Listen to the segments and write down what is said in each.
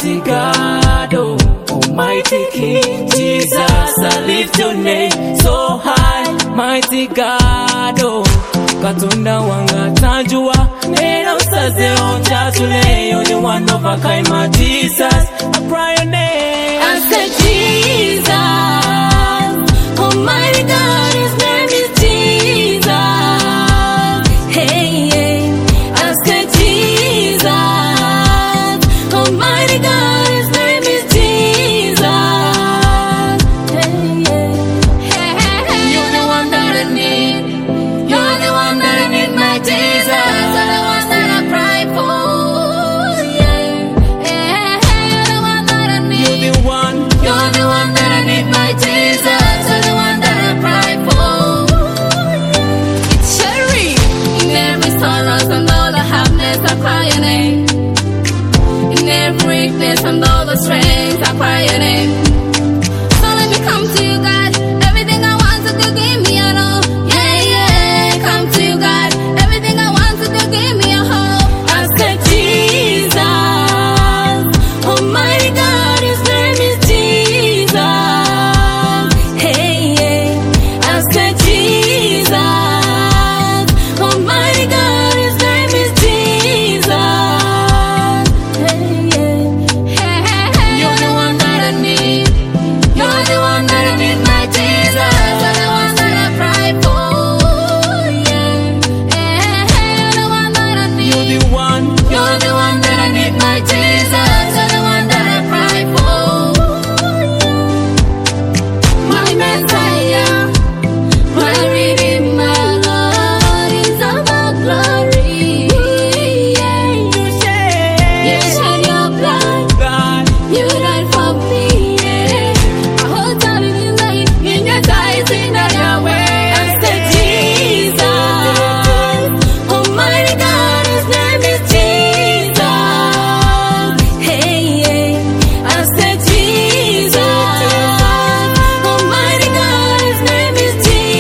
Almighty God, oh, Almighty King Jesus, I lift your name so high. Mighty God, oh, Katunda wanga tanjua, nena usaze onja tule, you're the one of a kind, my Jesus. I pray your name. I said Jesus, Almighty God, His name is Jesus. Hey, hey. I said Jesus, Almighty God, His name is Jesus. Hey, hey. Hey, hey, hey. You're the one that I need. You're the one that I need, my Jesus. You're the one that I cry for. Yeah. Hey, hey, hey. You're the one that I need. You're the one. You're the one that I need, my Jesus. You're the one that I cry for. It's Sherry. In every sorrows and all the happiness, I cry your name. In every weakness and all the strength, I cry your name. So let me come to you, God. Everything I want to do, give me a no. Yeah, yeah. Come to you, God. Everything I want to do, give me a hope. I said Jesus, Almighty God, His name is Jesus. Hey, hey. I said Jesus, Almighty God, His name is Jesus. Hey, hey. Hey, hey, hey. You're the one that I need. You're the one that I need, my Jesus. You're the one that I cry for. Yeah. Hey, hey, hey. You're the one that I need. You're the one. You're the one that I need, my Jesus. You're the one that I cry for. My Messiah, my Redeemer, Lord is of all glory. Yeah. You shed your blood, God. you died for me. Yeah. I hold on in your life, in your eyes, in your way. I said Jesus, Almighty God, His name is Jesus. Hey, hey. I said Jesus, Almighty God, His name is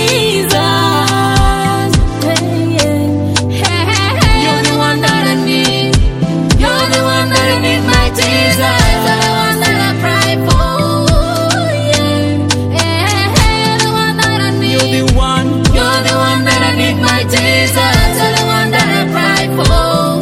Jesus. Hey, hey. Hey, hey, hey. You're the one that I need. You're the one that I need, my Jesus. You're the one that I cry for. Yeah. Hey, hey, hey. You're the one that I need. You're the one. You're the one that I need, my Jesus. You're the one that I cry for.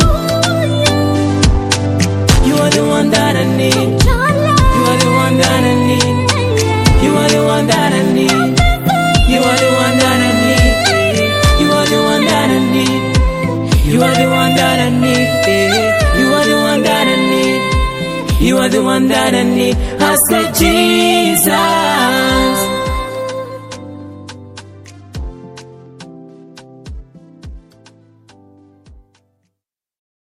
You are the one that I need. You are the one that I need. You are the one that I need. You are the one that I need. You are the one that I need. You are the one that I need. You are the one that I need. You are the one that I need. I said Jesus.